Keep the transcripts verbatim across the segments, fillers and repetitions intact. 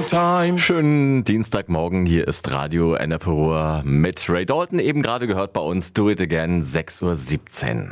Time. Schönen Dienstagmorgen, hier ist Radio Enneperuhr mit Ray Dalton, eben gerade gehört bei uns Do It Again, sechs Uhr siebzehn.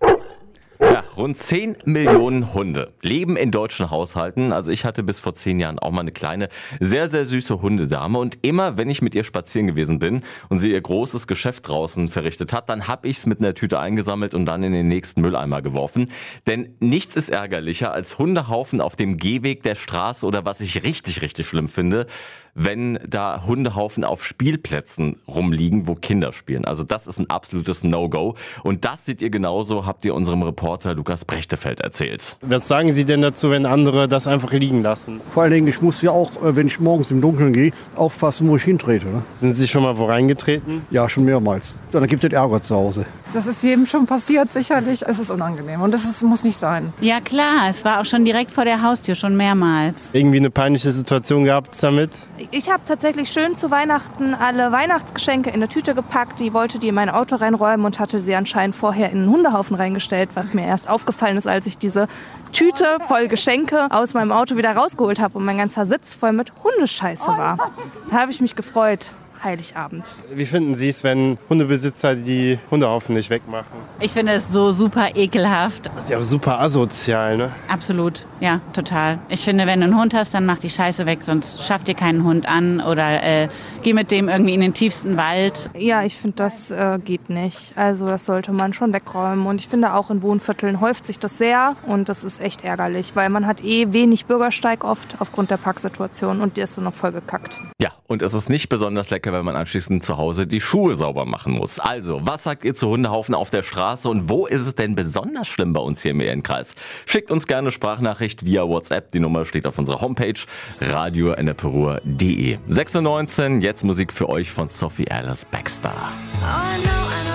Ja, rund zehn Millionen Hunde leben in deutschen Haushalten. Also ich hatte bis vor zehn Jahren auch mal eine kleine, sehr, sehr süße Hundedame. Und immer, wenn ich mit ihr spazieren gewesen bin und sie ihr großes Geschäft draußen verrichtet hat, dann habe ich es mit einer Tüte eingesammelt und dann in den nächsten Mülleimer geworfen. Denn nichts ist ärgerlicher als Hundehaufen auf dem Gehweg der Straße oder was ich richtig, richtig schlimm finde, wenn da Hundehaufen auf Spielplätzen rumliegen, wo Kinder spielen. Also das ist ein absolutes No-Go. Und das seht ihr genauso, habt ihr unserem Reporter Lukas Brechtefeld erzählt. Was sagen Sie denn dazu, wenn andere das einfach liegen lassen? Vor allen Dingen, ich muss ja auch, wenn ich morgens im Dunkeln gehe, aufpassen, wo ich hintrete. Ne? Sind Sie schon mal wo reingetreten? Ja, schon mehrmals. Dann gibt es Ärger zu Hause. Das ist jedem schon passiert, sicherlich. Es ist unangenehm und es muss nicht sein. Ja klar, es war auch schon direkt vor der Haustür, schon mehrmals. Irgendwie eine peinliche Situation gehabt damit? Ich habe tatsächlich schön zu Weihnachten alle Weihnachtsgeschenke in eine Tüte gepackt. Die wollte die in mein Auto reinräumen und hatte sie anscheinend vorher in einen Hundehaufen reingestellt, was mir erst aufgefallen ist, als ich diese Tüte voll Geschenke aus meinem Auto wieder rausgeholt habe und mein ganzer Sitz voll mit Hundescheiße war. Da habe ich mich gefreut. Heiligabend. Wie finden Sie es, wenn Hundebesitzer die Hundehaufen nicht wegmachen? Ich finde es so super ekelhaft. Das ist ja auch super asozial, ne? Absolut, ja, total. Ich finde, wenn du einen Hund hast, dann mach die Scheiße weg, sonst schaff dir keinen Hund an oder äh, geh mit dem irgendwie in den tiefsten Wald. Ja, ich finde, das äh, geht nicht. Also das sollte man schon wegräumen. Und ich finde, auch in Wohnvierteln häuft sich das sehr und das ist echt ärgerlich, weil man hat eh wenig Bürgersteig oft aufgrund der Parksituation und die ist dann noch voll gekackt. Ja, und es ist nicht besonders lecker, weil man anschließend zu Hause die Schuhe sauber machen muss. Also, was sagt ihr zu Hundehaufen auf der Straße und wo ist es denn besonders schlimm bei uns hier im Ehrenkreis? Schickt uns gerne Sprachnachricht via WhatsApp. Die Nummer steht auf unserer Homepage radio enneperuhr punkt de. sechs Uhr neunzehn, jetzt Musik für euch von Sophie Alice Baxter. Oh, I know, I know.